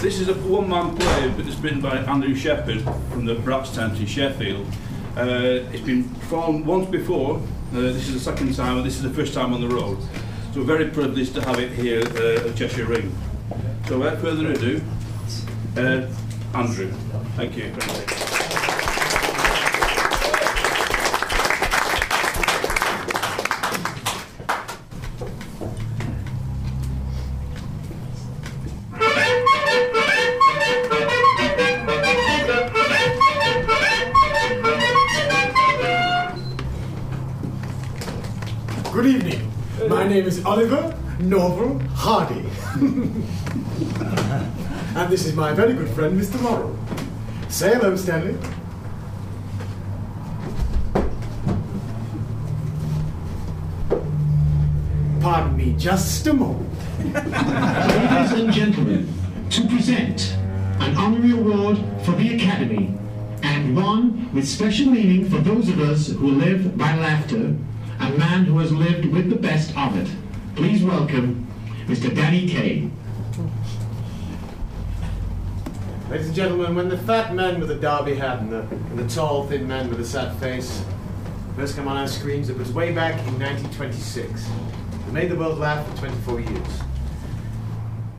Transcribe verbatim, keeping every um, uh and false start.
This is a one-man play, but it's been by Andrew Shepherd from the Braps Tent in Sheffield. Uh, it's been performed once before. Uh, this is the second time, and this is the first time on the road. So we're very privileged to have it here uh, at Cheshire Ring. So without further ado, uh, Andrew. Thank you. Good evening. My name is Oliver Norval Hardy. And this is my very good friend, Mister Morrow. Say hello, Stanley. Pardon me just a moment. Ladies and gentlemen, to present an honorary award for the Academy, and one with special meaning for those of us who live by laughter, a man who has lived with the best of it. Please welcome Mister Danny Kaye. Ladies and gentlemen, when the fat man with the derby hat and the, and the tall, thin man with the sad face first come on our screens, it was way back in nineteen twenty-six. We made the world laugh for twenty-four years.